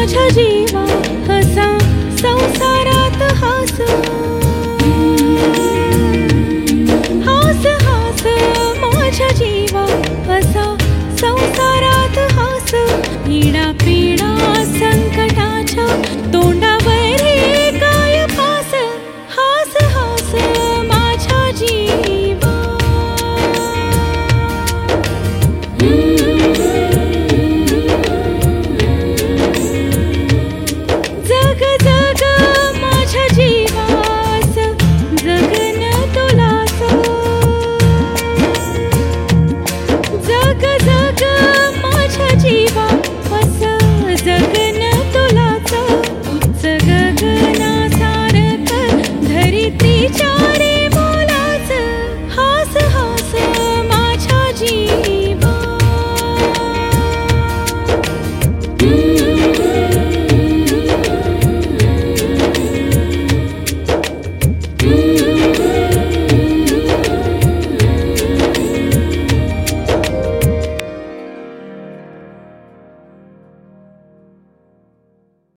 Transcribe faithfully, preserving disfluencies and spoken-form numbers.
माझ्या जीवा हसा संसारात हास हास हास माझ्या जीवा हसा संसारात हास पीडा पीडा संकटाच्या तोंडावर काय फास हास हास माझ्या जीवा जग जग माझ्या जीवास जगन तुलास जग जग माझ्या जीवा